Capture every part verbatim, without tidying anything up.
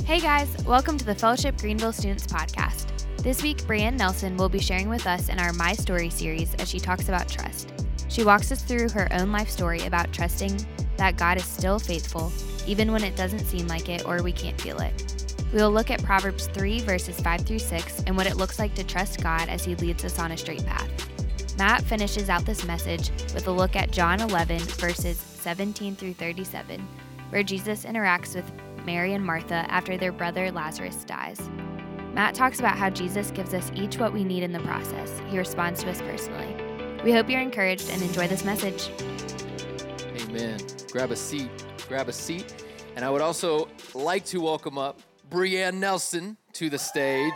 Hey guys, welcome to the Fellowship Greenville Students Podcast. This week, Brianne Nelson will be sharing with us in our My Story series as she talks about trust. She walks us through her own life story about trusting that God is still faithful, even when it doesn't seem like it or we can't feel it. We will look at Proverbs three, verses five through six, and what it looks like to trust God as He leads us on a straight path. Matt finishes out this message with a look at John eleven, verses seventeen through thirty-seven, where Jesus interacts with Mary and Martha after their brother Lazarus dies. Matt talks about how Jesus gives us each what we need in the process. He responds to us personally. We hope you're encouraged and enjoy this message. Amen. Grab a seat. Grab a seat. And I would also like to welcome up Brianne Nelson to the stage.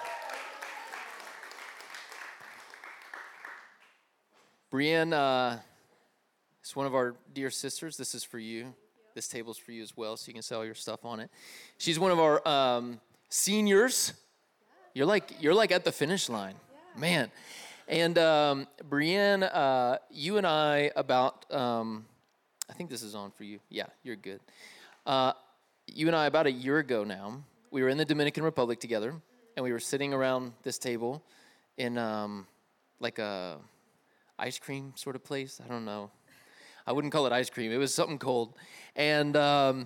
Brianne uh, is one of our dear sisters. This is for you. This table's for you as well, so you can sell your stuff on it. She's one of our um, seniors. You're like you're like at the finish line, man. And um, Brianne, uh, you and I about um, I think this is on for you. Yeah, you're good. Uh, you and I about a year ago now, we were in the Dominican Republic together, and we were sitting around this table in um, like a ice cream sort of place. I don't know. I wouldn't call it ice cream. It was something cold. And um,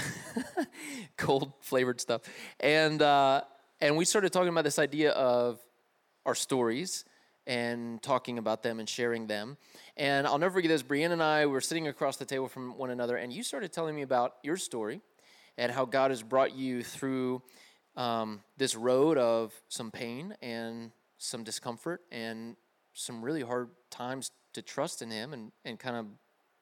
cold flavored stuff. And uh, and we started talking about this idea of our stories and talking about them and sharing them. And I'll never forget this. Brianne and I were sitting across the table from one another, and you started telling me about your story and how God has brought you through um, this road of some pain and some discomfort and some really hard times to trust in Him and, and kind of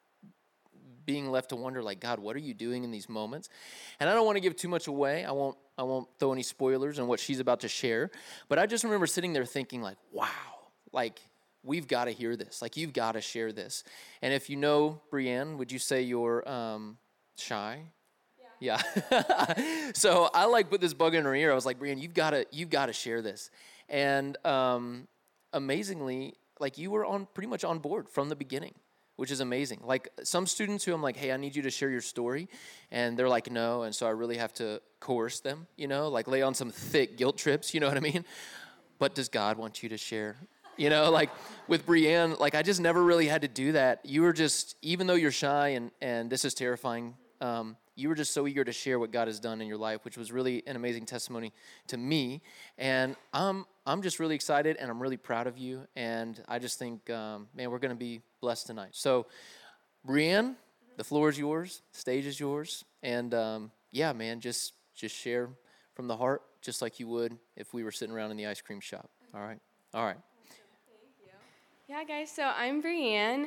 being left to wonder, like, God, what are you doing in these moments? And I don't want to give too much away. I won't I won't throw any spoilers on what she's about to share. But I just remember sitting there thinking, like, wow, like, we've got to hear this. Like, you've got to share this. And if you know Brianne, would you say you're um, shy? Yeah. yeah. So I, like, put this bug in her ear. I was like, Brianne, you've got to you've got to share this. And um, amazingly, like, you were on pretty much on board from the beginning, which is amazing. Like, some students who I'm like, hey, I need you to share your story, and they're like, no, and so I really have to coerce them, you know, like lay on some thick guilt trips, you know what I mean? But does God want you to share? You know, like with Brianne, like I just never really had to do that. You were just, even though you're shy and, and this is terrifying, um, you were just so eager to share what God has done in your life, which was really an amazing testimony to me. And I'm I'm just really excited, and I'm really proud of you. And I just think, um, man, we're going to be blessed tonight. So, Brianne, the floor is yours, the stage is yours, and um, yeah, man, just just share from the heart, just like you would if we were sitting around in the ice cream shop. All right, all right. Thank you. Yeah, guys. So I'm Brianne.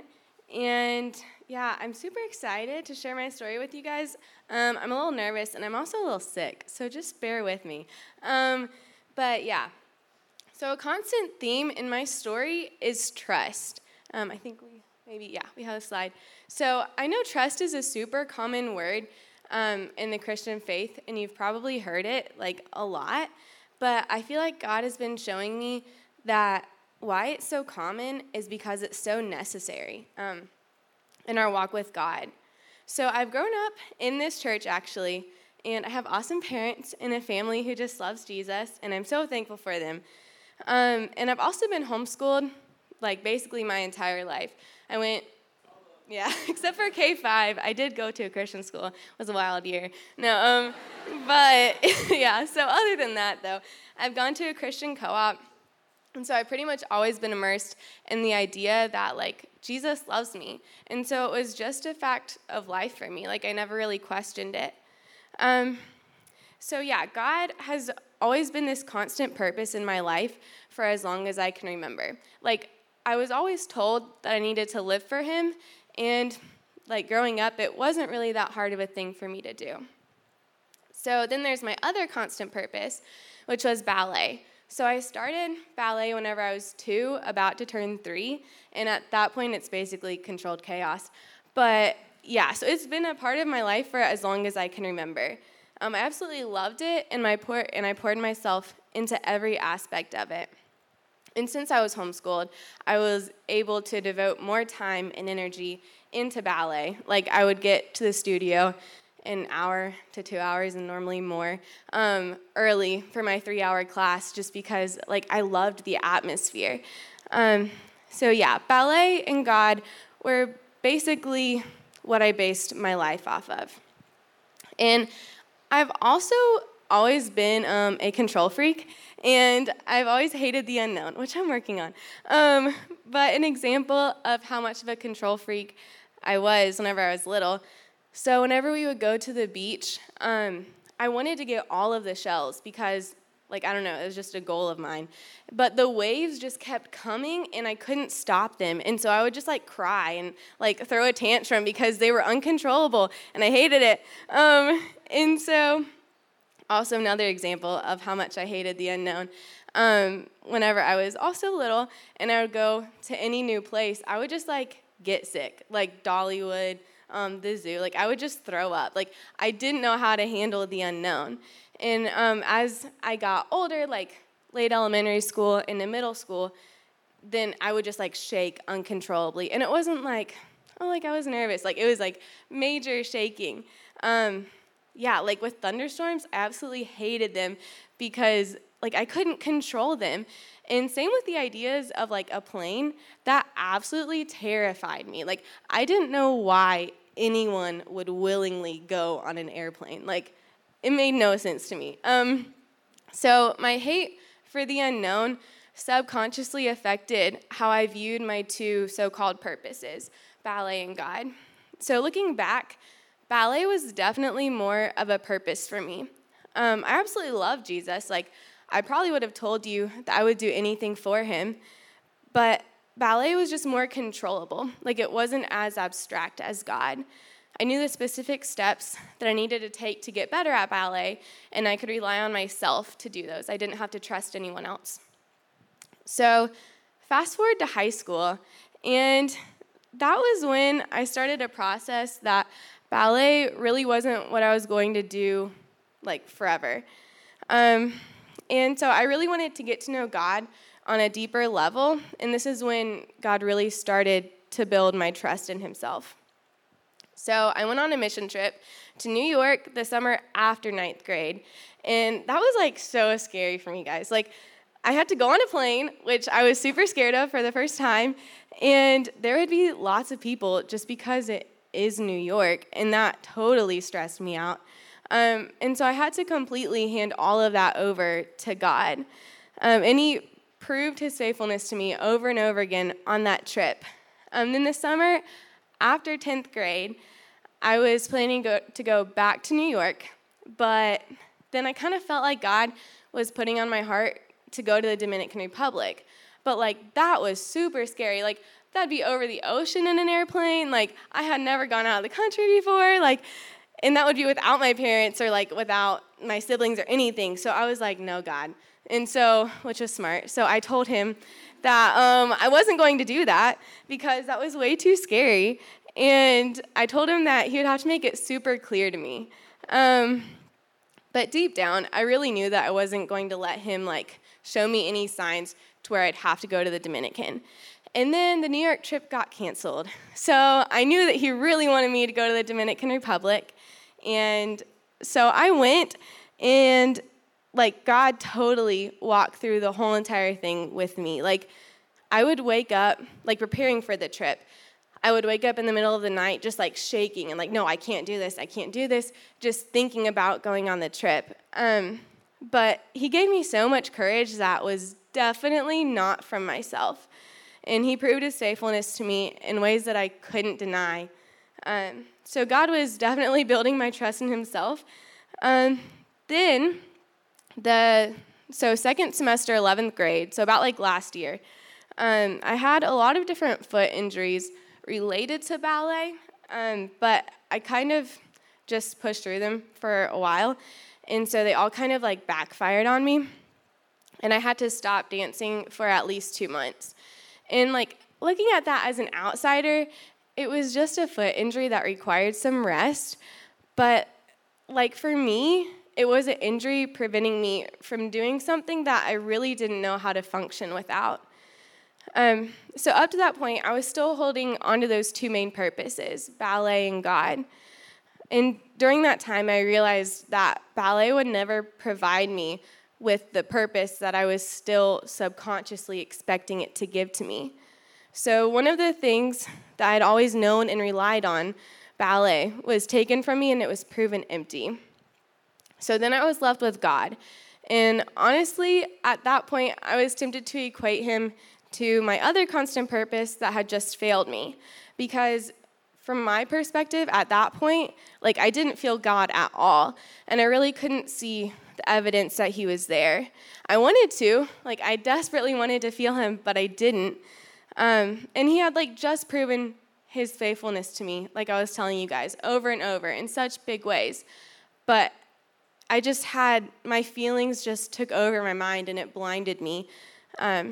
And yeah, I'm super excited to share my story with you guys. Um, I'm a little nervous, and I'm also a little sick, so just bear with me. Um, but yeah, so a constant theme in my story is trust. Um, I think we maybe, yeah, we have a slide. So I know trust is a super common word um, in the Christian faith, and you've probably heard it like a lot, but I feel like God has been showing me that why it's so common is because it's so necessary um, in our walk with God. So I've grown up in this church, actually, and I have awesome parents and a family who just loves Jesus, and I'm so thankful for them. Um, and I've also been homeschooled, like, basically my entire life. I went, yeah, except for K five, I did go to a Christian school. It was a wild year. No, um, but, yeah, so other than that, though, I've gone to a Christian co-op. And so I've pretty much always been immersed in the idea that, like, Jesus loves me. And so it was just a fact of life for me. Like, I never really questioned it. Um, so, yeah, God has always been this constant purpose in my life for as long as I can remember. Like, I was always told that I needed to live for Him. And, like, growing up, it wasn't really that hard of a thing for me to do. So then there's my other constant purpose, which was ballet. So I started ballet whenever I was two, about to turn three, and at that point, it's basically controlled chaos. But yeah, so it's been a part of my life for as long as I can remember. Um, I absolutely loved it, and, my pour- and I poured myself into every aspect of it. And since I was homeschooled, I was able to devote more time and energy into ballet. Like, I would get to the studio an hour to two hours and normally more um, early for my three-hour class just because, like, I loved the atmosphere. Um, so, yeah, ballet and God were basically what I based my life off of. And I've also always been um, a control freak, and I've always hated the unknown, which I'm working on. Um, but an example of how much of a control freak I was whenever I was little, so whenever we would go to the beach, um, I wanted to get all of the shells because, like, I don't know, it was just a goal of mine. But the waves just kept coming, and I couldn't stop them. And so I would just, like, cry and, like, throw a tantrum because they were uncontrollable, and I hated it. Um, and so also another example of how much I hated the unknown. Um, whenever I was also little and I would go to any new place, I would just, like, get sick, like Dollywood, um, the zoo. Like, I would just throw up. Like, I didn't know how to handle the unknown. And um, as I got older, like late elementary school into middle school, then I would just, like, shake uncontrollably. And it wasn't like, oh, like, I was nervous. Like, it was, like, major shaking. Um, yeah, like, with thunderstorms, I absolutely hated them because, like, I couldn't control them. And same with the ideas of, like, a plane, that absolutely terrified me. Like, I didn't know why anyone would willingly go on an airplane. Like, it made no sense to me. Um, so my hate for the unknown subconsciously affected how I viewed my two so-called purposes, ballet and God. So looking back, ballet was definitely more of a purpose for me. Um, I absolutely love Jesus. Like, I probably would have told you that I would do anything for him, but ballet was just more controllable. Like, it wasn't as abstract as God. I knew the specific steps that I needed to take to get better at ballet, and I could rely on myself to do those. I didn't have to trust anyone else. So fast forward to high school, and that was when I started a process that ballet really wasn't what I was going to do, like, forever. Um, and so I really wanted to get to know God on a deeper level, and this is when God really started to build my trust in himself. So I went on a mission trip to New York the summer after ninth grade, and that was, like, so scary for me, guys. Like, I had to go on a plane, which I was super scared of for the first time, and there would be lots of people just because it is New York, and that totally stressed me out. Um, and so I had to completely hand all of that over to God. Um, and he proved his faithfulness to me over and over again on that trip. Um, then this summer, after tenth grade, I was planning go, to go back to New York, but then I kind of felt like God was putting on my heart to go to the Dominican Republic. But, like, that was super scary. Like, that'd be over the ocean in an airplane. Like, I had never gone out of the country before. Like, and that would be without my parents or, like, without my siblings or anything. So I was like, no, God. And so, which was smart. So I told him that um, I wasn't going to do that because that was way too scary. And I told him that he would have to make it super clear to me. Um, but deep down, I really knew that I wasn't going to let him, like, show me any signs to where I'd have to go to the Dominican. And then the New York trip got canceled. So I knew that he really wanted me to go to the Dominican Republic. And so I went, and, like, God totally walked through the whole entire thing with me. Like, I would wake up, like, preparing for the trip. I would wake up in the middle of the night just, like, shaking and, like, no, I can't do this, I can't do this, just thinking about going on the trip. Um, but he gave me so much courage that was definitely not from myself. And he proved his faithfulness to me in ways that I couldn't deny. Um, so God was definitely building my trust in himself. Um, then, the so second semester, eleventh grade, so about, like, last year, um, I had a lot of different foot injuries related to ballet, um, but I kind of just pushed through them for a while, and so they all kind of, like, backfired on me, and I had to stop dancing for at least two months. And, like, looking at that as an outsider, it was just a foot injury that required some rest, but, like, for me, it was an injury preventing me from doing something that I really didn't know how to function without. Um, so up to that point, I was still holding onto those two main purposes, ballet and God. And during that time, I realized that ballet would never provide me with the purpose that I was still subconsciously expecting it to give to me. So one of the things that I'd always known and relied on, ballet, was taken from me and it was proven empty. So then I was left with God. And honestly, at that point, I was tempted to equate him to my other constant purpose that had just failed me. Because from my perspective, at that point, like I didn't feel God at all. And I really couldn't see the evidence that he was there. I wanted to, like I desperately wanted to feel him, but I didn't. Um, and he had like just proven his faithfulness to me, like I was telling you guys, over and over in such big ways. But I just had, my feelings just took over my mind and it blinded me um,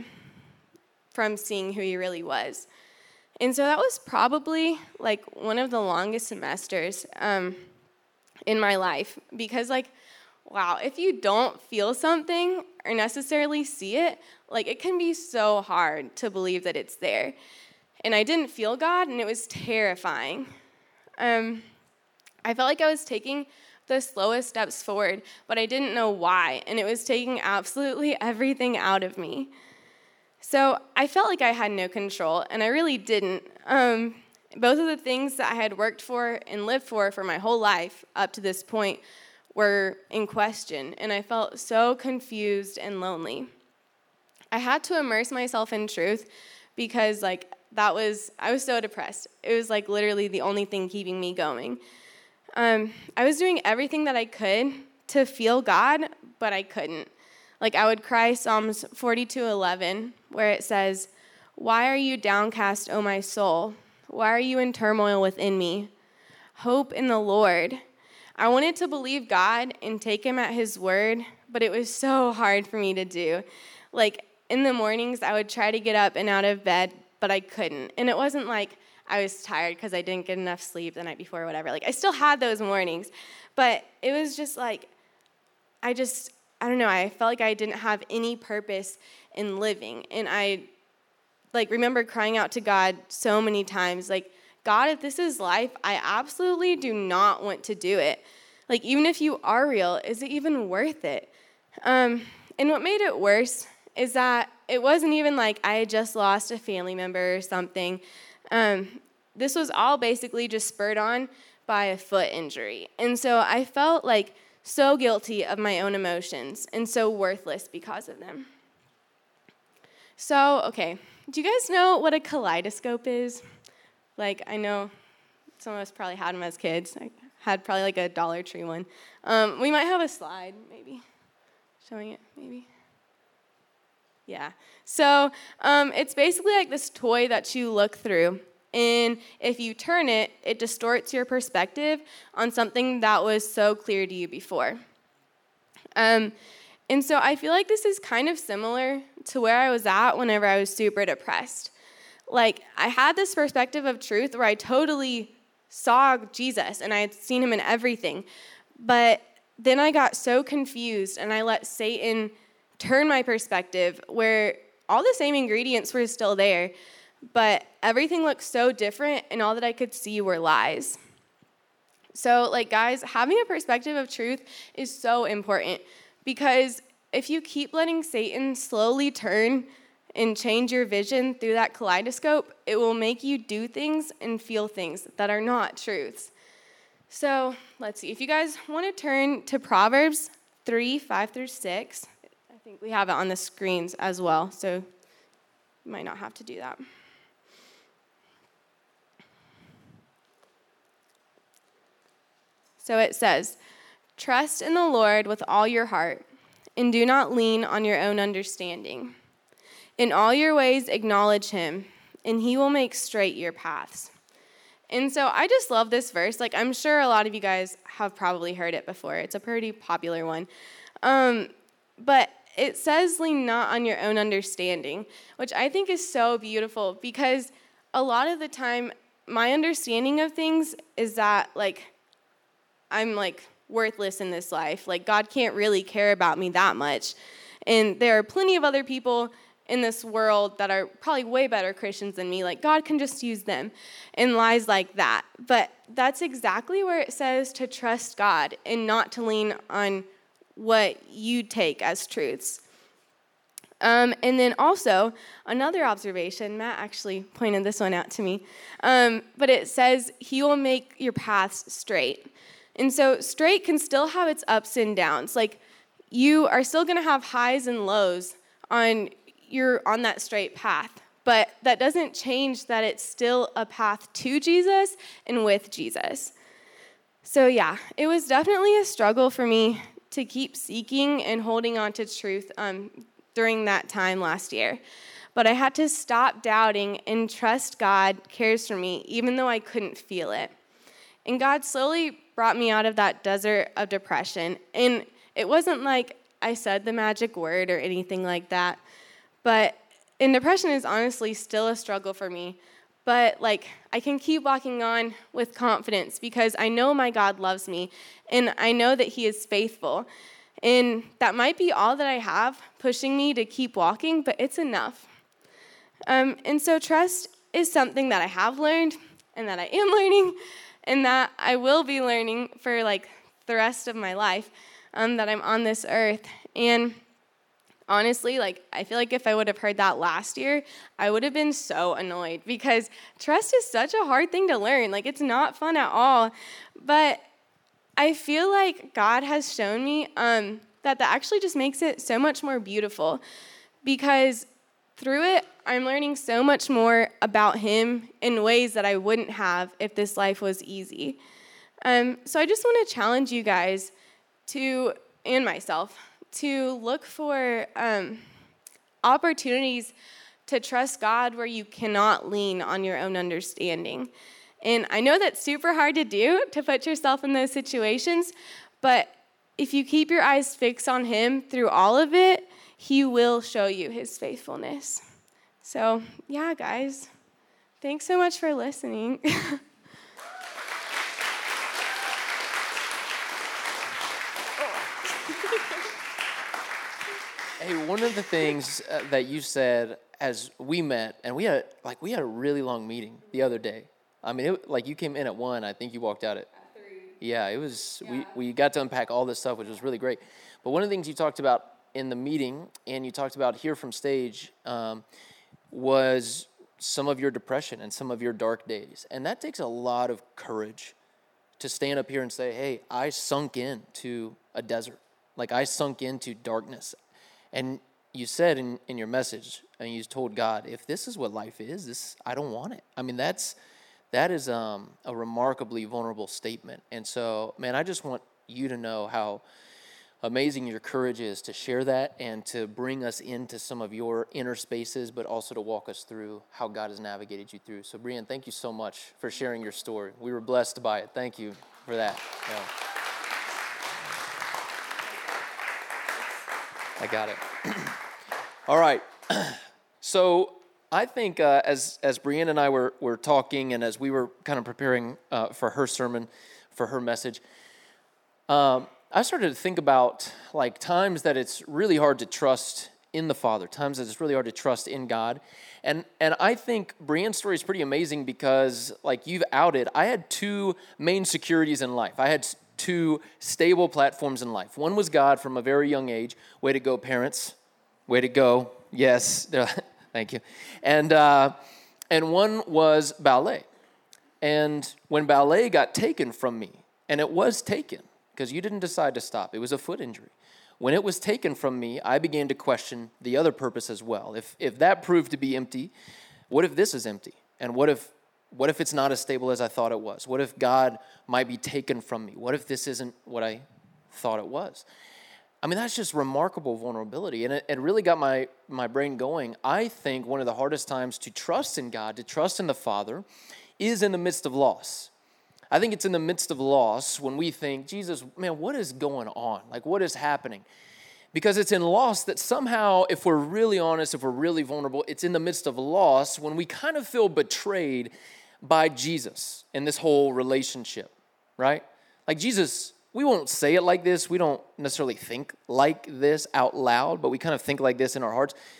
from seeing who he really was. And so that was probably like one of the longest semesters um, in my life because like, wow, if you don't feel something or necessarily see it, like it can be so hard to believe that it's there. And I didn't feel God and it was terrifying. Um, I felt like I was taking the slowest steps forward, but I didn't know why, and it was taking absolutely everything out of me. So I felt like I had no control, and I really didn't. Um, both of the things that I had worked for and lived for for my whole life up to this point were in question, and I felt so confused and lonely. I had to immerse myself in truth because, like, that was, I was so depressed. It was, like, literally the only thing keeping me going. Um, I was doing everything that I could to feel God, but I couldn't. Like I would cry Psalms forty-two eleven, where it says, "Why are you downcast, O my soul? Why are you in turmoil within me? Hope in the Lord." I wanted to believe God and take him at his word, but it was so hard for me to do. Like in the mornings, I would try to get up and out of bed, but I couldn't. And it wasn't like I was tired because I didn't get enough sleep the night before or whatever. Like, I still had those mornings. But it was just like, I just, I don't know, I felt like I didn't have any purpose in living. And I, like, remember crying out to God so many times, like, God, if this is life, I absolutely do not want to do it. Like, even if you are real, is it even worth it? Um, and what made it worse is that it wasn't even like I had just lost a family member or something. Um, this was all basically just spurred on by a foot injury. And so I felt like so guilty of my own emotions and so worthless because of them. So, okay, do you guys know what a kaleidoscope is? Like, I know some of us probably had them as kids. I had probably like a Dollar Tree one. Um, we might have a slide, maybe, showing it, maybe. Yeah. So um, it's basically like this toy that you look through. And if you turn it, it distorts your perspective on something that was so clear to you before. Um, and so I feel like this is kind of similar to where I was at whenever I was super depressed. Like, I had this perspective of truth where I totally saw Jesus and I had seen him in everything. But then I got so confused and I let Satan turn my perspective where all the same ingredients were still there, but everything looked so different and all that I could see were lies. So, like, guys, having a perspective of truth is so important because if you keep letting Satan slowly turn and change your vision through that kaleidoscope, it will make you do things and feel things that are not truths. So, let's see. If you guys want to turn to Proverbs three, five through six, I think we have it on the screens as well, so you might not have to do that. So it says, "Trust in the Lord with all your heart, and do not lean on your own understanding. In all your ways acknowledge him, and he will make straight your paths." And so I just love this verse. Like, I'm sure a lot of you guys have probably heard it before. It's a pretty popular one. Um, but it says lean not on your own understanding, which I think is so beautiful because a lot of the time my understanding of things is that, like, I'm, like, worthless in this life. Like, God can't really care about me that much. And there are plenty of other people in this world that are probably way better Christians than me. Like, God can just use them, and lies like that. But that's exactly where it says to trust God and not to lean on what you take as truths. Um, and then also, another observation, Matt actually pointed this one out to me, um, but it says, he will make your paths straight. And so straight can still have its ups and downs. Like, you are still going to have highs and lows on your on that straight path, but that doesn't change that it's still a path to Jesus and with Jesus. So yeah, it was definitely a struggle for me to keep seeking and holding on to truth um, during that time last year. But I had to stop doubting and trust God cares for me, even though I couldn't feel it. And God slowly brought me out of that desert of depression. And it wasn't like I said the magic word or anything like that. But, and depression is honestly still a struggle for me. But, like, I can keep walking on with confidence because I know my God loves me, and I know that he is faithful. And that might be all that I have pushing me to keep walking, but it's enough. Um, and so trust is something that I have learned and that I am learning and that I will be learning for, like, the rest of my life um, that I'm on this earth. And honestly, like, I feel like if I would have heard that last year, I would have been so annoyed because trust is such a hard thing to learn. Like, it's not fun at all. But I feel like God has shown me um, that that actually just makes it so much more beautiful because through it, I'm learning so much more about him in ways that I wouldn't have if this life was easy. Um, so I just want to challenge you guys to, and myself, to look for um, opportunities to trust God where you cannot lean on your own understanding. And I know that's super hard to do, to put yourself in those situations, but if you keep your eyes fixed on him through all of it, he will show you his faithfulness. So, yeah, guys, thanks so much for listening. Hey, one of the things uh, that you said as we met, and we had like we had a really long meeting the other day. I mean, it, like you came in at one, I think you walked out at, at three. Yeah, it was. Yeah. We we got to unpack all this stuff, which was really great. But one of the things you talked about in the meeting, and you talked about here from stage, um, was some of your depression and some of your dark days, and that takes a lot of courage to stand up here and say, "Hey, I sunk into a desert. Like I sunk into darkness." And you said in, in your message, and you told God, if this is what life is, this I don't want it. I mean, that's that is um, a remarkably vulnerable statement. And so, man, I just want you to know how amazing your courage is to share that and to bring us into some of your inner spaces, but also to walk us through how God has navigated you through. So, Brian, thank you so much for sharing your story. We were blessed by it. Thank you for that. Yeah. I got it. All right. So I think uh, as as Brianne and I were, were talking and as we were kind of preparing uh, for her sermon, for her message, um, I started to think about like times that it's really hard to trust in the Father, times that it's really hard to trust in God. And and I think Brianne's story is pretty amazing because like you've outed, I had two main securities in life. I had two stable platforms in life. One was God from a very young age. Way to go, parents. Way to go. Yes. Thank you. And uh, and one was ballet. And when ballet got taken from me, and it was taken, because you didn't decide to stop. It was a foot injury. When it was taken from me, I began to question the other purpose as well. If if that proved to be empty, what if this is empty? And what if What if it's not as stable as I thought it was? What if God might be taken from me? What if this isn't what I thought it was? I mean, that's just remarkable vulnerability. And it, it really got my, my brain going. I think one of the hardest times to trust in God, to trust in the Father, is in the midst of loss. I think it's in the midst of loss when we think, Jesus, man, what is going on? Like, what is happening? Because it's in loss that somehow, if we're really honest, if we're really vulnerable, it's in the midst of loss when we kind of feel betrayed by Jesus in this whole relationship, right? Like Jesus, we won't say it like this. We don't necessarily think like this out loud, but we kind of think like this in our hearts.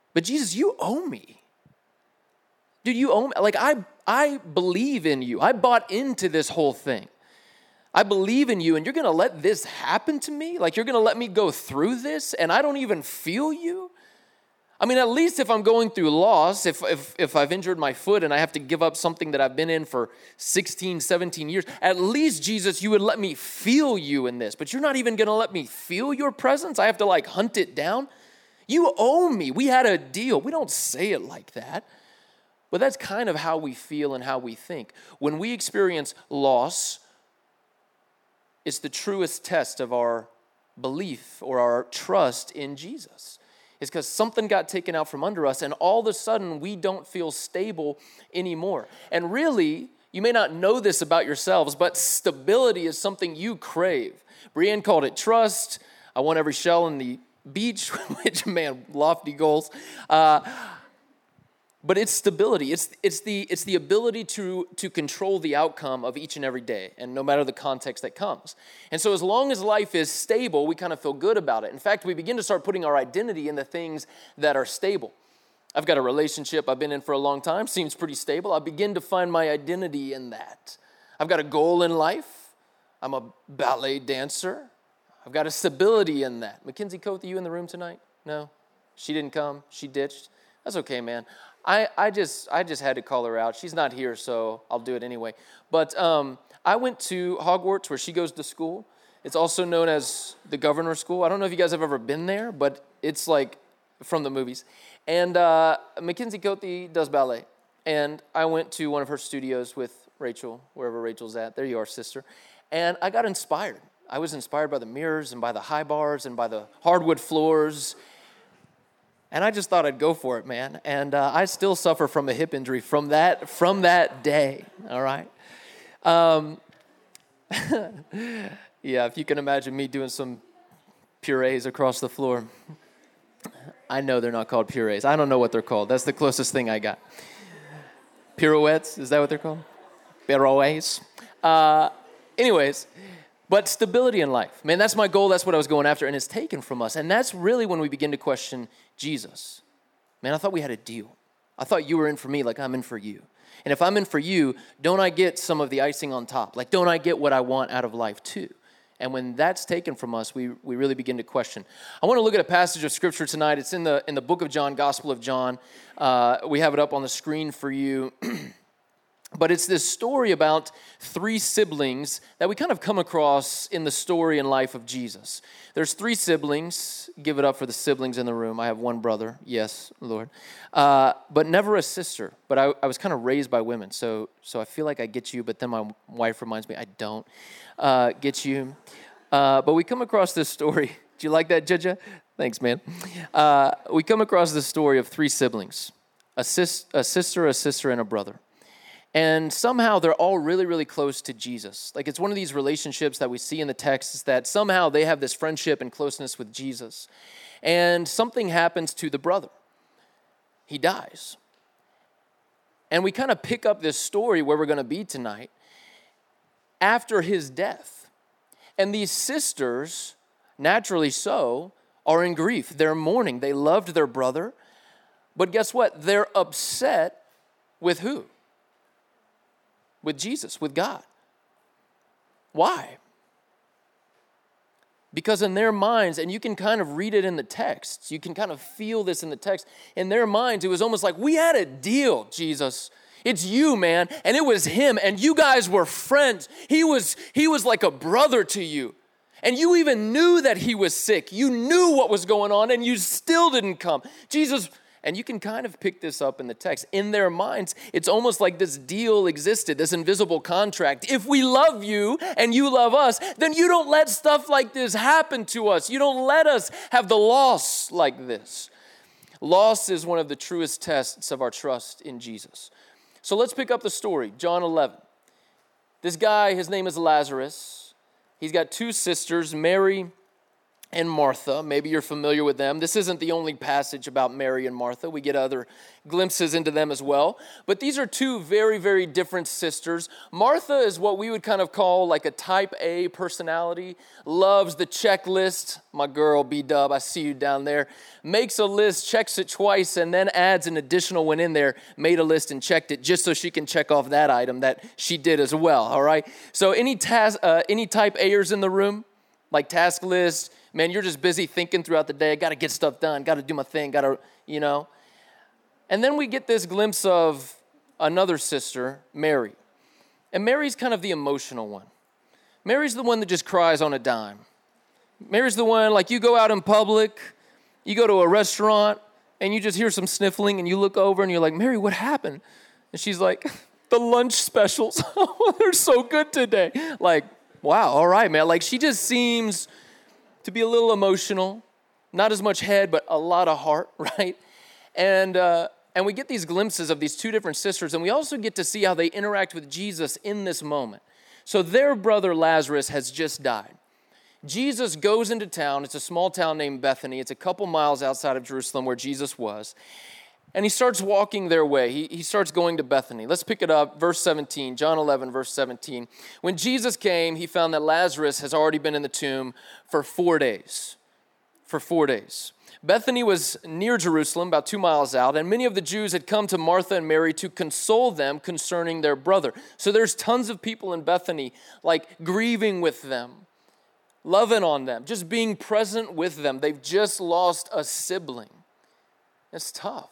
But Jesus, you owe me. Dude, you owe me. Like, I, I believe in you. I bought into this whole thing. I believe in you, and you're going to let this happen to me? Like, you're going to let me go through this, and I don't even feel you? I mean, at least if I'm going through loss, if, if, if I've injured my foot and I have to give up something that I've been in for sixteen, seventeen years, at least, Jesus, you would let me feel you in this. But you're not even going to let me feel your presence? I have to, like, hunt it down? You owe me. We had a deal. We don't say it like that. But that's kind of how we feel and how we think. When we experience loss, it's the truest test of our belief or our trust in Jesus. It's because something got taken out from under us, and all of a sudden, we don't feel stable anymore. And really, you may not know this about yourselves, but stability is something you crave. Brienne called it trust. I want every shell in the beach, which, man, lofty goals. Uh, But it's stability. It's it's the it's the ability to to control the outcome of each and every day, and no matter the context that comes. And so as long as life is stable, we kind of feel good about it. In fact, we begin to start putting our identity in the things that are stable. I've got a relationship I've been in for a long time, seems pretty stable. I begin to find my identity in that. I've got a goal in life. I'm a ballet dancer. I've got a stability in that. Mackenzie Coth, are you in the room tonight? No? She didn't come. She ditched. That's okay, man. I, I just I just had to call her out. She's not here, so I'll do it anyway. But um, I went to Hogwarts, where she goes to school. It's also known as the Governor School. I don't know if you guys have ever been there, but it's like from the movies. And uh, Mackenzie Coth does ballet. And I went to one of her studios with Rachel, wherever Rachel's at. There you are, sister. And I got inspired. I was inspired by the mirrors and by the high bars and by the hardwood floors. And I just thought I'd go for it, man. And uh, I still suffer from a hip injury from that from that day, all right? Um, yeah, if you can imagine me doing some purees across the floor. I know they're not called purees. I don't know what they're called. That's the closest thing I got. Pirouettes, is that what they're called? Pirouettes. Uh, anyways, but stability in life. Man, that's my goal. That's what I was going after, and it's taken from us. And that's really when we begin to question Jesus. Man, I thought we had a deal. I thought you were in for me like I'm in for you. And if I'm in for you, don't I get some of the icing on top? Like, don't I get what I want out of life too? And when that's taken from us, we, we really begin to question. I want to look at a passage of Scripture tonight. It's in the in the book of John, Gospel of John. Uh, we have it up on the screen for you. But it's this story about three siblings that we kind of come across in the story and life of Jesus. There's three siblings. Give it up for the siblings in the room. I have one brother. Yes, Lord. Uh, but never a sister. But I, I was kind of raised by women. So so I feel like I get you, but then my wife reminds me I don't uh, get you. Uh, but we come across this story. Do you like that, Judja? Thanks, man. Uh, we come across this story of three siblings. A, sis, a sister, a sister, and a brother. And somehow they're all really, really close to Jesus. Like, it's one of these relationships that we see in the text is that somehow they have this friendship and closeness with Jesus. And something happens to the brother. He dies. And we kind of pick up this story where we're going to be tonight after his death. And these sisters, naturally so, are in grief. They're mourning. They loved their brother. But guess what? They're upset with who? With Jesus, with God. Why? Because in their minds, and you can kind of read it in the text, you can kind of feel this in the text, in their minds, it was almost like, we had a deal, Jesus. It's you, man, and it was him, and you guys were friends. He was, he was like a brother to you. And you even knew that he was sick. You knew what was going on, and you still didn't come. Jesus... And you can kind of pick this up in the text. In their minds, it's almost like this deal existed, this invisible contract. If we love you and you love us, then you don't let stuff like this happen to us. You don't let us have the loss like this. Loss is one of the truest tests of our trust in Jesus. So let's pick up the story, John eleven. This guy, his name is Lazarus. He's got two sisters, Mary and Martha. Maybe you're familiar with them. This isn't the only passage about Mary and Martha. We get other glimpses into them as well. But these are two very, very different sisters. Martha is what we would kind of call like a type A personality, loves the checklist. My girl, B-Dub, I see you down there. Makes a list, checks it twice, and then adds an additional one in there, made a list and checked it just so she can check off that item that she did as well, all right? So any, task, uh, any type A'ers in the room, like task list, man, you're just busy thinking throughout the day. I got to get stuff done. Got to do my thing. Got to, you know. And then we get this glimpse of another sister, Mary. And Mary's kind of the emotional one. Mary's the one that just cries on a dime. Mary's the one, like you go out in public, you go to a restaurant, and you just hear some sniffling, and you look over, and you're like, Mary, what happened? And she's like, the lunch specials. They're so good today. Like, wow, all right, man. Like, she just seems to be a little emotional, not as much head, but a lot of heart, right? And uh, and we get these glimpses of these two different sisters, and we also get to see how they interact with Jesus in this moment. So their brother Lazarus has just died. Jesus goes into town. It's a small town named Bethany. It's a couple miles outside of Jerusalem where Jesus was. And he starts walking their way. He, he starts going to Bethany. Let's pick it up, verse seventeen, John eleven, verse seventeen. When Jesus came, he found that Lazarus has already been in the tomb for four days. For four days. Bethany was near Jerusalem, about two miles out, and many of the Jews had come to Martha and Mary to console them concerning their brother. So there's tons of people in Bethany, like grieving with them, loving on them, just being present with them. They've just lost a sibling. It's tough.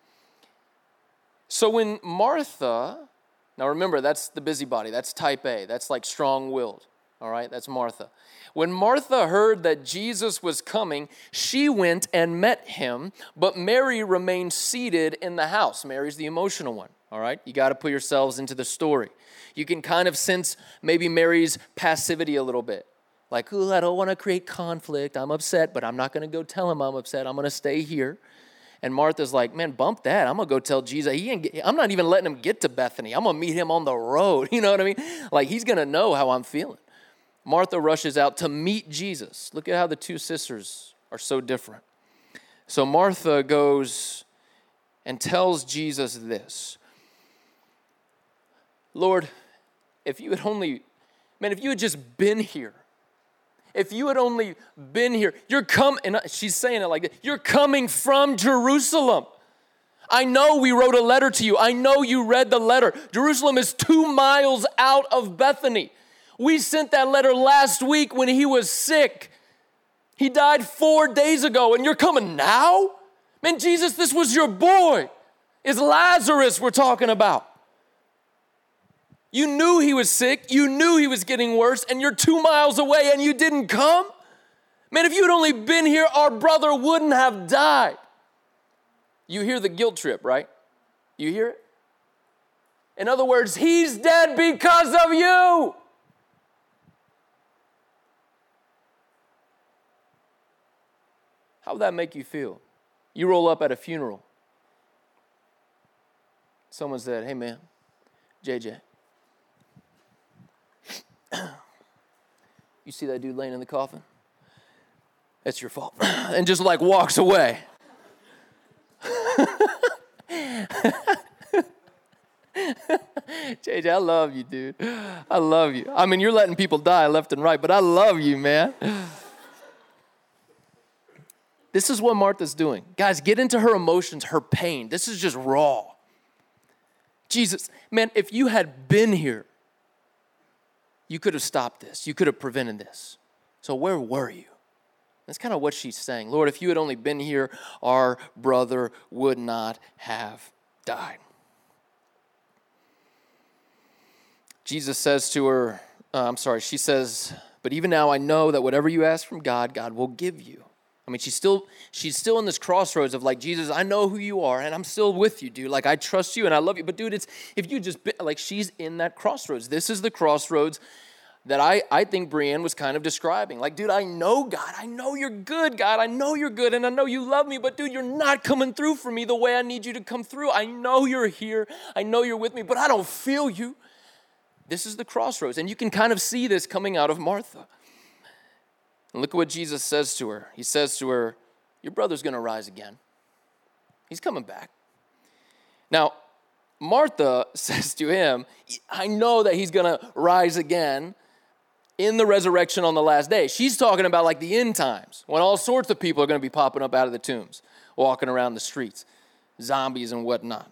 So when Martha, now remember, that's the busybody. That's type A. That's like strong-willed. All right, that's Martha. When Martha heard that Jesus was coming, she went and met him, but Mary remained seated in the house. Mary's the emotional one. All right, you got to put yourselves into the story. You can kind of sense maybe Mary's passivity a little bit. Like, ooh, I don't want to create conflict. I'm upset, but I'm not going to go tell him I'm upset. I'm going to stay here. And Martha's like, man, bump that. I'm going to go tell Jesus. He ain't get, I'm not even letting him get to Bethany. I'm going to meet him on the road. You know what I mean? Like, he's going to know how I'm feeling. Martha rushes out to meet Jesus. Look at how the two sisters are so different. So Martha goes and tells Jesus this. Lord, if you had only, man, if you had just been here, if you had only been here, you're coming, and she's saying it like this, you're coming from Jerusalem. I know we wrote a letter to you. I know you read the letter. Jerusalem is two miles out of Bethany. We sent that letter last week when he was sick. He died four days ago, and you're coming now? Man, Jesus, this was your boy. It's Lazarus we're talking about. You knew he was sick. You knew he was getting worse, and you're two miles away, and you didn't come? Man, if you had only been here, our brother wouldn't have died. You hear the guilt trip, right? You hear it? In other words, he's dead because of you. How would that make you feel? You roll up at a funeral. Someone said, hey man, J J, you see that dude laying in the coffin? It's your fault. And just like walks away. J J, I love you, dude. I love you. I mean, you're letting people die left and right, but I love you, man. This is what Martha's doing. Guys, get into her emotions, her pain. This is just raw. Jesus, man, if you had been here, you could have stopped this. You could have prevented this. So where were you? That's kind of what she's saying. Lord, if you had only been here, our brother would not have died. Jesus says to her, uh, I'm sorry, she says, but even now I know that whatever you ask from God, God will give you. I mean, she's still she's still in this crossroads of like, Jesus, I know who you are, and I'm still with you, dude. Like, I trust you, and I love you. But, dude, it's if you just, like, she's in that crossroads. This is the crossroads that I, I think Brienne was kind of describing. Like, dude, I know, God. I know you're good, God. I know you're good, and I know you love me. But, dude, you're not coming through for me the way I need you to come through. I know you're here. I know you're with me, but I don't feel you. This is the crossroads, and you can kind of see this coming out of Martha. And look at what Jesus says to her. He says to her, your brother's going to rise again. He's coming back. Now, Martha says to him, I know that he's going to rise again in the resurrection on the last day. She's talking about like the end times, when all sorts of people are going to be popping up out of the tombs, walking around the streets, zombies and whatnot.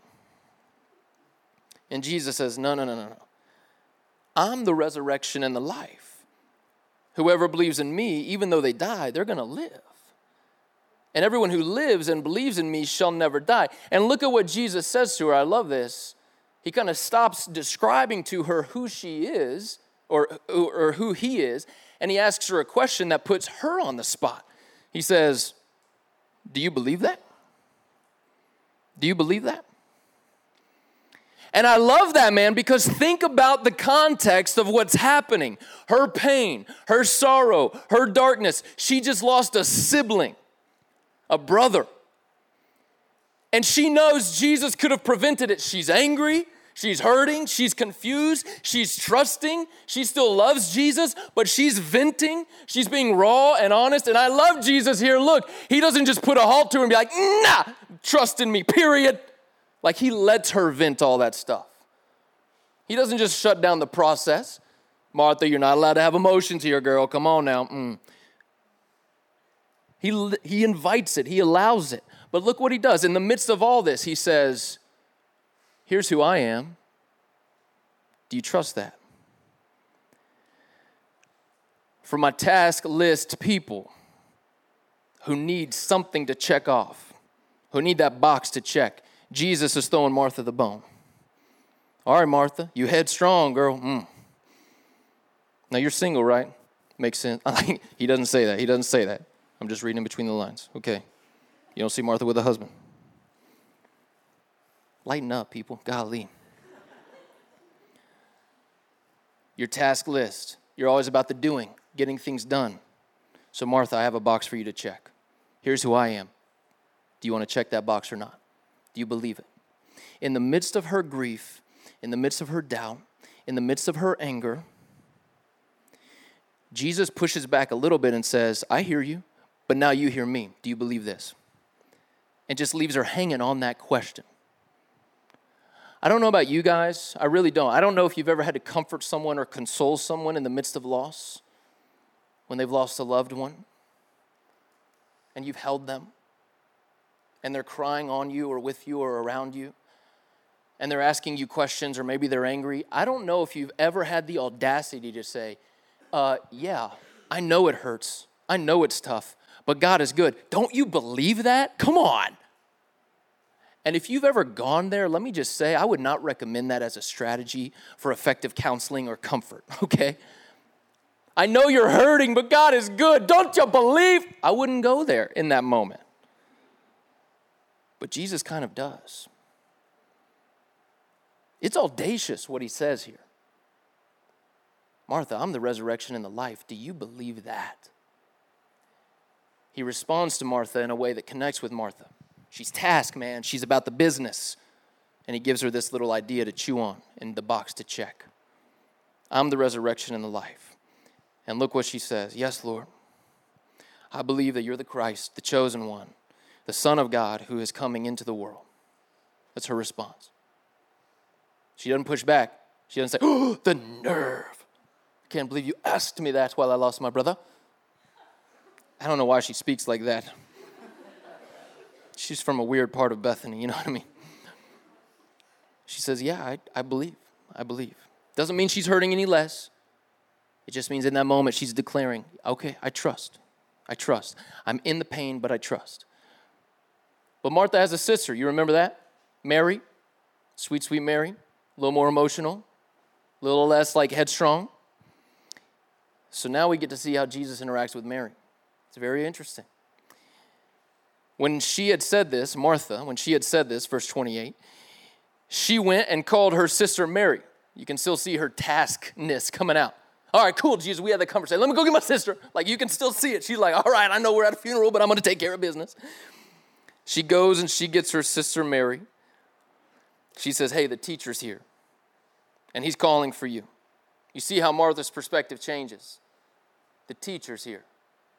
And Jesus says, no, no, no, no, no. I'm the resurrection and the life. Whoever believes in me, even though they die, they're going to live. And everyone who lives and believes in me shall never die. And look at what Jesus says to her. I love this. He kind of stops describing to her who she is or, or who he is, and he asks her a question that puts her on the spot. He says, do you believe that? Do you believe that? And I love that, man, because think about the context of what's happening. Her pain, her sorrow, her darkness. She just lost a sibling, a brother. And she knows Jesus could have prevented it. She's angry, she's hurting, she's confused, she's trusting, she still loves Jesus, but she's venting, she's being raw and honest. And I love Jesus here. Look, he doesn't just put a halt to her and be like, nah, trust in me, period. Like he lets her vent all that stuff. He doesn't just shut down the process. Martha, you're not allowed to have emotions here, girl. Come on now. Mm. He, he invites it. He allows it. But look what he does. In the midst of all this, he says, here's who I am. Do you trust that? For my task list people who need something to check off, who need that box to check, Jesus is throwing Martha the bone. All right, Martha, you headstrong, girl. Mm. Now, you're single, right? Makes sense. He doesn't say that. He doesn't say that. I'm just reading in between the lines. Okay. You don't see Martha with a husband. Lighten up, people. Golly. Your task list. You're always about the doing, getting things done. So, Martha, I have a box for you to check. Here's who I am. Do you want to check that box or not? Do you believe it? In the midst of her grief, in the midst of her doubt, in the midst of her anger, Jesus pushes back a little bit and says, I hear you, but now you hear me. Do you believe this? And just leaves her hanging on that question. I don't know about you guys. I really don't. I don't know if you've ever had to comfort someone or console someone in the midst of loss, when they've lost a loved one, and you've held them, and they're crying on you or with you or around you, and they're asking you questions, or maybe they're angry. I don't know if you've ever had the audacity to say, uh, yeah, I know it hurts. I know it's tough, but God is good. Don't you believe that? Come on. And if you've ever gone there, let me just say, I would not recommend that as a strategy for effective counseling or comfort, okay? I know you're hurting, but God is good. Don't you believe? I wouldn't go there in that moment. But Jesus kind of does. It's audacious what he says here. Martha, I'm the resurrection and the life. Do you believe that? He responds to Martha in a way that connects with Martha. She's tasked, man. She's about the business. And he gives her this little idea to chew on and the box to check. I'm the resurrection and the life. And look what she says. Yes, Lord. I believe that you're the Christ, the chosen one, the Son of God who is coming into the world. That's her response. She doesn't push back. She doesn't say, oh, the nerve. I can't believe you asked me that while I lost my brother. I don't know why she speaks like that. She's from a weird part of Bethany, you know what I mean? She says, yeah, I, I believe. I believe. Doesn't mean she's hurting any less. It just means in that moment she's declaring, okay, I trust. I trust. I'm in the pain, but I trust. But Martha has a sister. You remember that? Mary. Sweet, sweet Mary. A little more emotional. A little less like headstrong. So now we get to see how Jesus interacts with Mary. It's very interesting. When she had said this, Martha, when she had said this, verse twenty-eight, she went and called her sister Mary. You can still see her taskness coming out. All right, cool, Jesus, we had that conversation. Let me go get my sister. Like, you can still see it. She's like, all right, I know we're at a funeral, but I'm going to take care of business. She goes and she gets her sister Mary. She says, hey, the teacher's here, and he's calling for you. You see how Martha's perspective changes. The teacher's here.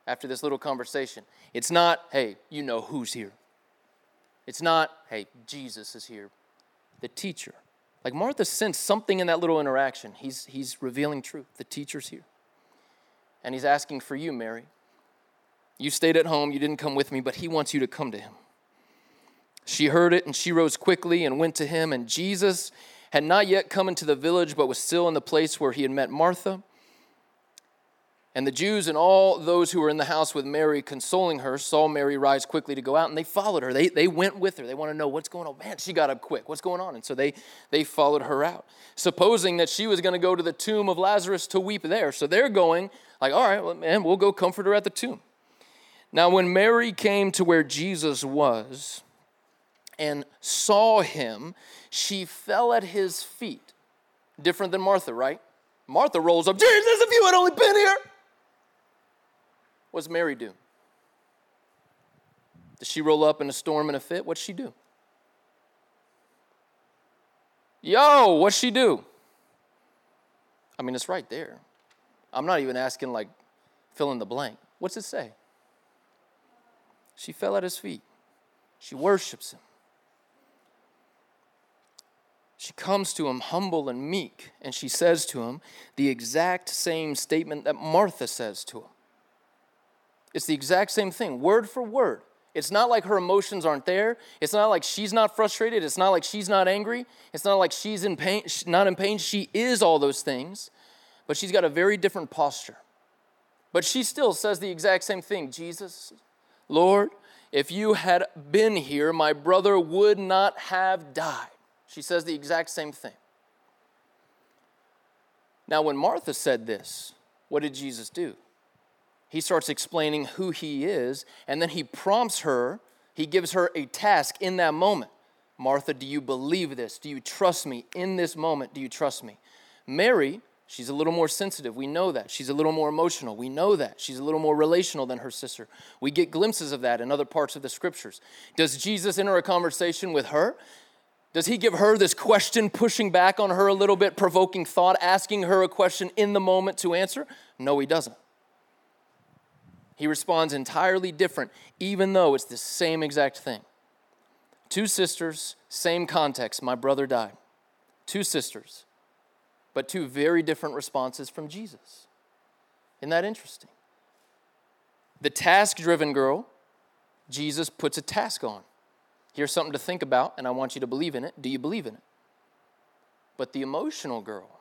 after this little conversation. It's not, hey, you know who's here. It's not, hey, Jesus is here. The teacher. Like Martha sensed something in that little interaction. He's, he's revealing truth. The teacher's here. And he's asking for you, Mary. You stayed at home. You didn't come with me, but he wants you to come to him. She heard it, and she rose quickly and went to him. And Jesus had not yet come into the village, but was still in the place where he had met Martha. And the Jews and all those who were in the house with Mary consoling her saw Mary rise quickly to go out, and they followed her. They, they went with her. They want to know what's going on. Man, she got up quick. What's going on? And so they, they followed her out, supposing that she was going to go to the tomb of Lazarus to weep there. So they're going like, all right, well, man, we'll go comfort her at the tomb. Now, when Mary came to where Jesus was and saw him, she fell at his feet. Different than Martha, right? Martha rolls up, Jesus, if you had only been here. What's Mary do? Does she roll up in a storm and a fit? What's she do? Yo, what's she do? I mean, it's right there. I'm not even asking like fill in the blank. What's it say? She fell at his feet. She worships him. She comes to him humble and meek, and she says to him the exact same statement that Martha says to him. It's the exact same thing, word for word. It's not like her emotions aren't there. It's not like she's not frustrated. It's not like she's not angry. It's not like she's in pain, not in pain. She is all those things, but she's got a very different posture. But she still says the exact same thing. Jesus, Lord, if you had been here, my brother would not have died. She says the exact same thing. Now, when Martha said this, what did Jesus do? He starts explaining who he is, and then he prompts her, he gives her a task in that moment. Martha, do you believe this? Do you trust me? In this moment, do you trust me? Mary, she's a little more sensitive. We know that. She's a little more emotional. We know that. She's a little more relational than her sister. We get glimpses of that in other parts of the scriptures. Does Jesus enter a conversation with her? Does he give her this question, pushing back on her a little bit, provoking thought, asking her a question in the moment to answer? No, he doesn't. He responds entirely different, even though it's the same exact thing. Two sisters, same context, my brother died. Two sisters, but two very different responses from Jesus. Isn't that interesting? The task-driven girl, Jesus puts a task on. Here's something to think about, and I want you to believe in it. Do you believe in it? But the emotional girl,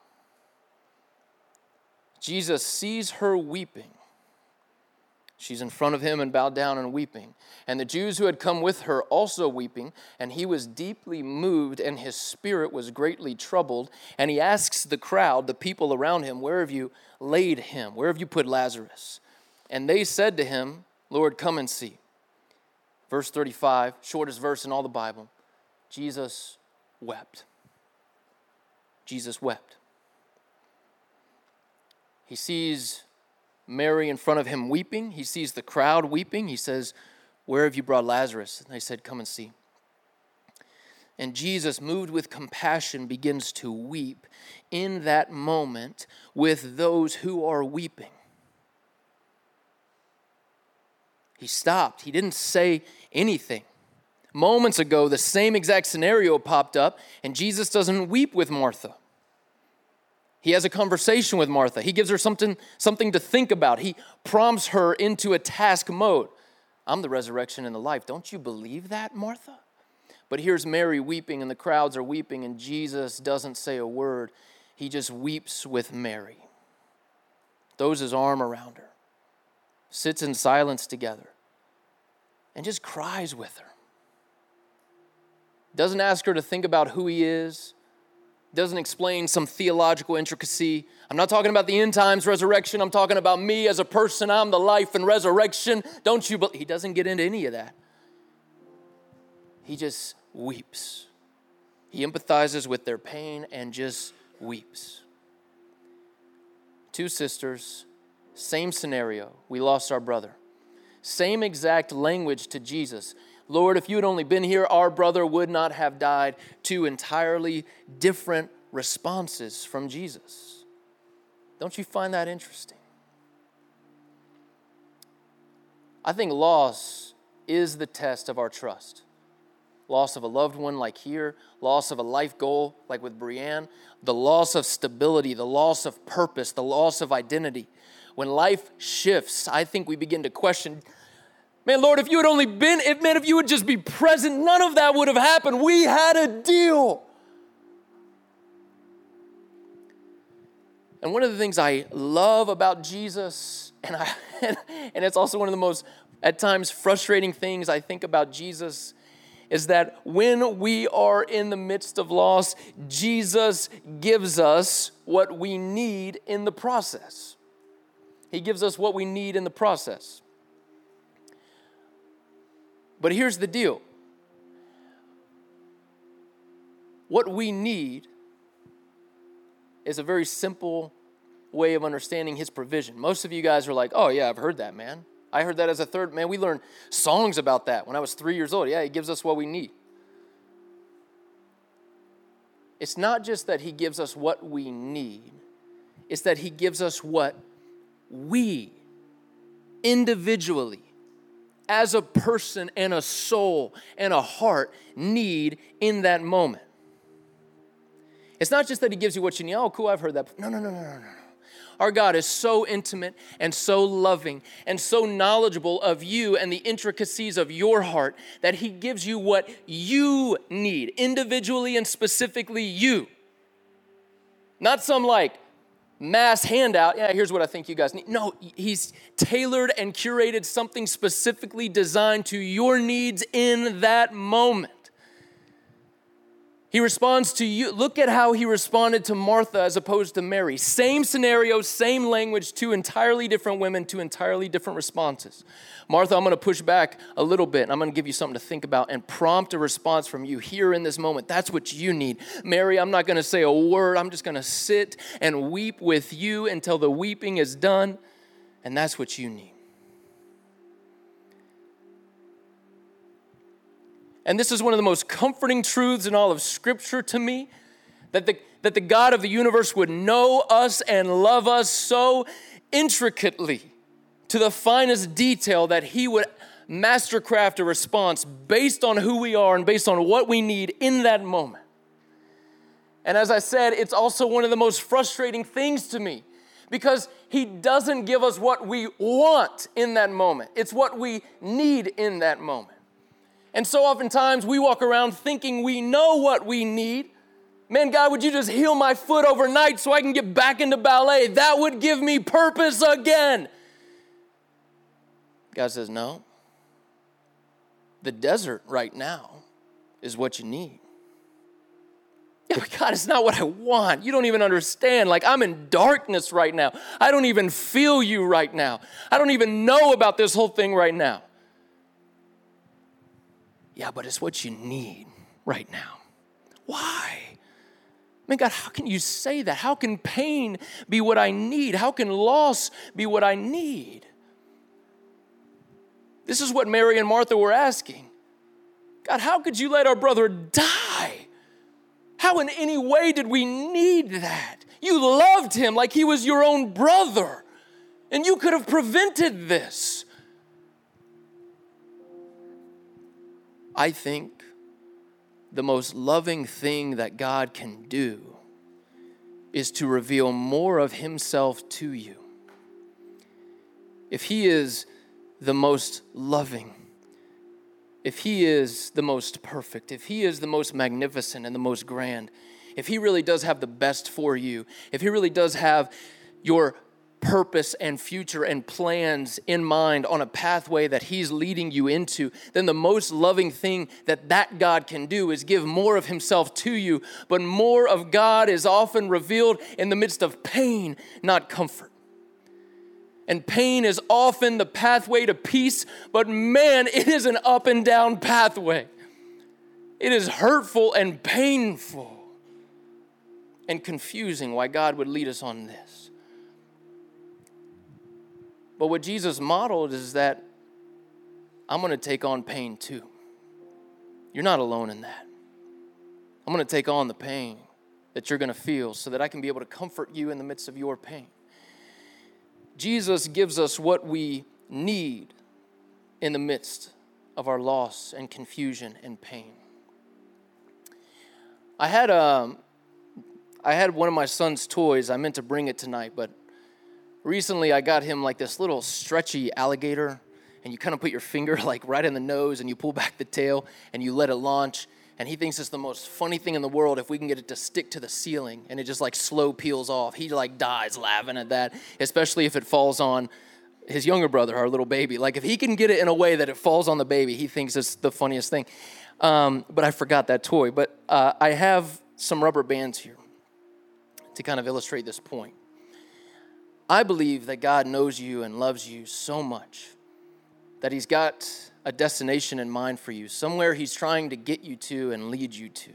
Jesus sees her weeping. She's in front of him and bowed down and weeping. And the Jews who had come with her also weeping, and he was deeply moved, and his spirit was greatly troubled. And he asks the crowd, the people around him, where have you laid him? Where have you put Lazarus? And they said to him, Lord, come and see. Verse thirty-five, shortest verse in all the Bible. Jesus wept. Jesus wept. He sees Mary in front of him weeping. He sees the crowd weeping. He says, where have you brought Lazarus? And they said, come and see. And Jesus, moved with compassion, begins to weep in that moment with those who are weeping. He stopped. He didn't say anything. Moments ago, the same exact scenario popped up, and Jesus doesn't weep with Martha. He has a conversation with Martha. He gives her something, something to think about. He prompts her into a task mode. I'm the resurrection and the life. Don't you believe that, Martha? But here's Mary weeping, and the crowds are weeping, and Jesus doesn't say a word. He just weeps with Mary, throws his arm around her, sits in silence together, and just cries with her. Doesn't ask her to think about who he is. Doesn't explain some theological intricacy. I'm not talking about the end times resurrection. I'm talking about me as a person. I'm the life and resurrection. Don't you believe? He doesn't get into any of that. He just weeps. He empathizes with their pain and just weeps. Two sisters, same scenario. We lost our brother. Same exact language to Jesus. Lord, if you had only been here, our brother would not have died. Two entirely different responses from Jesus. Don't you find that interesting? I think loss is the test of our trust. Loss of a loved one like here, loss of a life goal like with Brianne, the loss of stability, the loss of purpose, the loss of identity. When life shifts, I think we begin to question, man, Lord, if you had only been, if, man, if you would just be present, none of that would have happened. We had a deal. And one of the things I love about Jesus, and I, and it's also one of the most, at times, frustrating things I think about Jesus, is that when we are in the midst of loss, Jesus gives us what we need in the process. He gives us what we need in the process. But here's the deal. What we need is a very simple way of understanding his provision. Most of you guys are like, oh yeah, I've heard that, man. I heard that as a third, man, we learned songs about that when I was three years old. Yeah, he gives us what we need. It's not just that he gives us what we need. It's that he gives us what we individually, as a person and a soul and a heart, need in that moment. It's not just that he gives you what you need. Oh, cool, I've heard that. No, no, no, no, no, no. Our God is so intimate and so loving and so knowledgeable of you and the intricacies of your heart that he gives you what you need, individually and specifically you. Not some like mass handout. Yeah, here's what I think you guys need. No, he's tailored and curated something specifically designed to your needs in that moment. He responds to you. Look at how he responded to Martha as opposed to Mary. Same scenario, same language, two entirely different women, two entirely different responses. Martha, I'm going to push back a little bit, and I'm going to give you something to think about and prompt a response from you here in this moment. That's what you need. Mary, I'm not going to say a word. I'm just going to sit and weep with you until the weeping is done, and that's what you need. And this is one of the most comforting truths in all of Scripture to me, that the, that the God of the universe would know us and love us so intricately to the finest detail that he would mastercraft a response based on who we are and based on what we need in that moment. And as I said, it's also one of the most frustrating things to me because he doesn't give us what we want in that moment. It's what we need in that moment. And so oftentimes we walk around thinking we know what we need. Man, God, would you just heal my foot overnight so I can get back into ballet? That would give me purpose again. God says, no. The desert right now is what you need. Yeah, but God, it's not what I want. You don't even understand. Like, I'm in darkness right now. I don't even feel you right now. I don't even know about this whole thing right now. Yeah, but it's what you need right now. Why? I mean, God, how can you say that? How can pain be what I need? How can loss be what I need? This is what Mary and Martha were asking. God, how could you let our brother die? How in any way did we need that? You loved him like he was your own brother, and you could have prevented this. I think the most loving thing that God can do is to reveal more of himself to you. If he is the most loving, if he is the most perfect, if he is the most magnificent and the most grand, if he really does have the best for you, if he really does have your purpose and future and plans in mind on a pathway that he's leading you into, then the most loving thing that that God can do is give more of himself to you. But more of God is often revealed in the midst of pain, not comfort. And pain is often the pathway to peace, but man, it is an up and down pathway. It is hurtful and painful and confusing why God would lead us on this. But what Jesus modeled is that I'm going to take on pain too. You're not alone in that. I'm going to take on the pain that you're going to feel so that I can be able to comfort you in the midst of your pain. Jesus gives us what we need in the midst of our loss and confusion and pain. I had um, I had one of my son's toys. I meant to bring it tonight, but recently I got him like this little stretchy alligator, and you kind of put your finger like right in the nose and you pull back the tail and you let it launch. And he thinks it's the most funny thing in the world if we can get it to stick to the ceiling and it just like slow peels off. He like dies laughing at that, especially if it falls on his younger brother, our little baby. Like if he can get it in a way that it falls on the baby, he thinks it's the funniest thing. Um, but I forgot that toy. But uh, I have some rubber bands here to kind of illustrate this point. I believe that God knows you and loves you so much that he's got a destination in mind for you, somewhere he's trying to get you to and lead you to.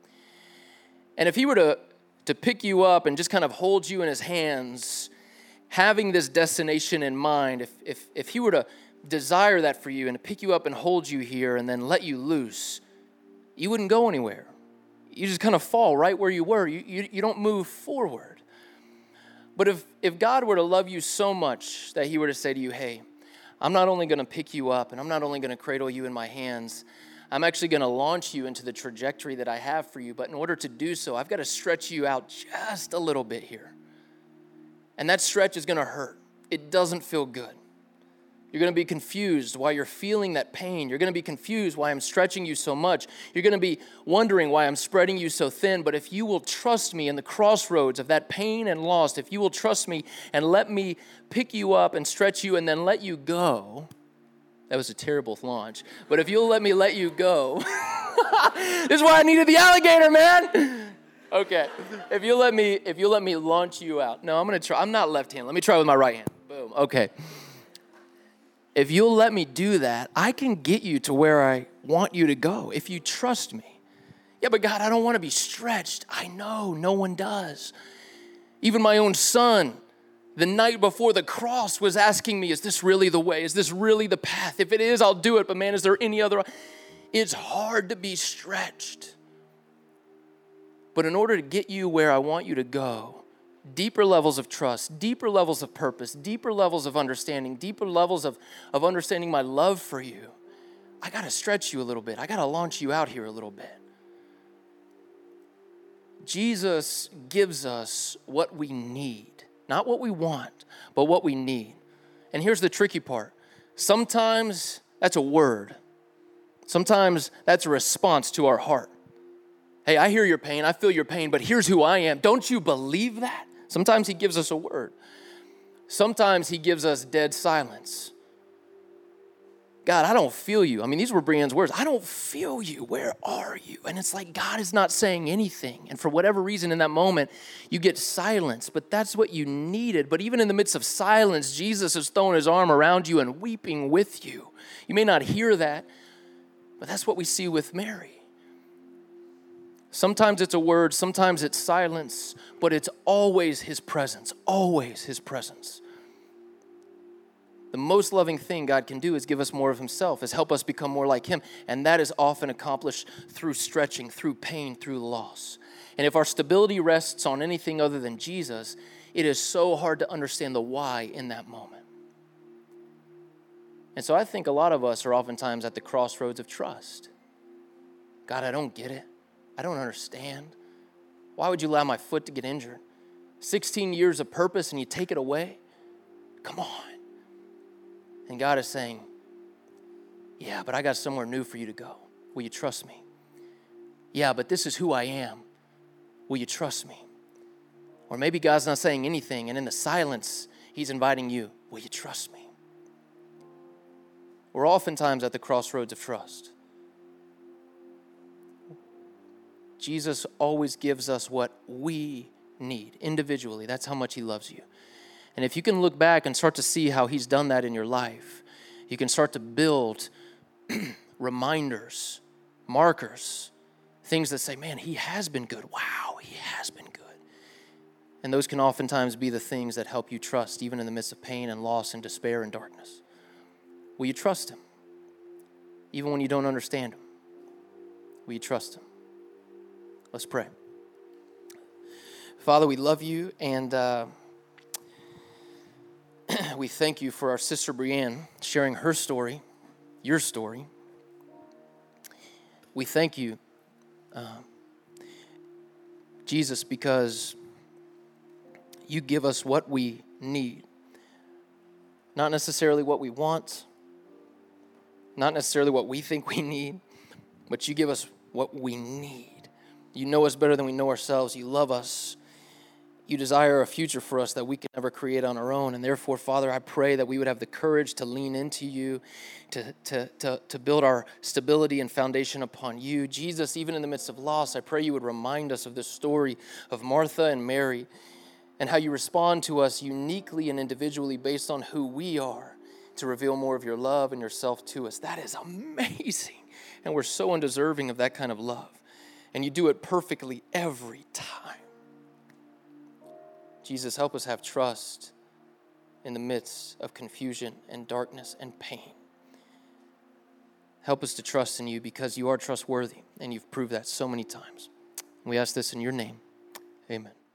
And if he were to, to pick you up and just kind of hold you in his hands, having this destination in mind, if, if, if he were to desire that for you and to pick you up and hold you here and then let you loose, you wouldn't go anywhere. You just kind of fall right where you were. You, you, you don't move forward. But if, if God were to love you so much that he were to say to you, hey, I'm not only going to pick you up and I'm not only going to cradle you in my hands, I'm actually going to launch you into the trajectory that I have for you. But in order to do so, I've got to stretch you out just a little bit here. And that stretch is going to hurt. It doesn't feel good. You're going to be confused why you're feeling that pain. You're going to be confused why I'm stretching you so much. You're going to be wondering why I'm spreading you so thin. But if you will trust me in the crossroads of that pain and loss, if you will trust me and let me pick you up and stretch you and then let you go, that was a terrible launch. But if you'll let me let you go, this is why I needed the alligator, man. Okay, if you let me, if you let me launch you out. No, I'm gonna try. I'm not left-handed. Let me try with my right hand. Boom. Okay. If you'll let me do that, I can get you to where I want you to go if you trust me. Yeah, but God, I don't want to be stretched. I know, no one does. Even my own son, the night before the cross, was asking me, is this really the way? Is this really the path? If it is, I'll do it. But man, is there any other? It's hard to be stretched. But in order to get you where I want you to go, deeper levels of trust, deeper levels of purpose, deeper levels of understanding, deeper levels of, of understanding my love for you, I got to stretch you a little bit. I got to launch you out here a little bit. Jesus gives us what we need, not what we want, but what we need. And here's the tricky part. Sometimes that's a word. Sometimes that's a response to our heart. Hey, I hear your pain. I feel your pain, but here's who I am. Don't you believe that? Sometimes he gives us a word. Sometimes he gives us dead silence. God, I don't feel you. I mean, these were Brianne's words. I don't feel you. Where are you? And it's like God is not saying anything. And for whatever reason in that moment, you get silence. But that's what you needed. But even in the midst of silence, Jesus is throwing his arm around you and weeping with you. You may not hear that, but that's what we see with Mary. Sometimes it's a word, sometimes it's silence, but it's always his presence, always his presence. The most loving thing God can do is give us more of himself, is help us become more like him, and that is often accomplished through stretching, through pain, through loss. And if our stability rests on anything other than Jesus, it is so hard to understand the why in that moment. And so I think a lot of us are oftentimes at the crossroads of trust. God, I don't get it. I don't understand. Why would you allow my foot to get injured? sixteen years of purpose and you take it away? Come on. And God is saying, yeah, but I got somewhere new for you to go. Will you trust me? Yeah, but this is who I am. Will you trust me? Or maybe God's not saying anything, and in the silence, he's inviting you. Will you trust me? We're oftentimes at the crossroads of trust. Jesus always gives us what we need individually. That's how much he loves you. And if you can look back and start to see how he's done that in your life, you can start to build reminders, markers, things that say, man, he has been good. Wow, he has been good. And those can oftentimes be the things that help you trust, even in the midst of pain and loss and despair and darkness. Will you trust him? Even when you don't understand him, will you trust him? Let's pray. Father, we love you, and uh, we thank you for our sister Brianne sharing her story. your story. We thank you, uh, Jesus, because you give us what we need. Not necessarily what we want, not necessarily what we think we need, but you give us what we need. You know us better than we know ourselves. You love us. You desire a future for us that we can never create on our own. And therefore, Father, I pray that we would have the courage to lean into you, to, to, to, to build our stability and foundation upon you. Jesus, even in the midst of loss, I pray you would remind us of this story of Martha and Mary and how you respond to us uniquely and individually based on who we are to reveal more of your love and yourself to us. That is amazing. And we're so undeserving of that kind of love. And you do it perfectly every time. Jesus, help us have trust in the midst of confusion and darkness and pain. Help us to trust in you because you are trustworthy, and you've proved that so many times. We ask this in your name. Amen.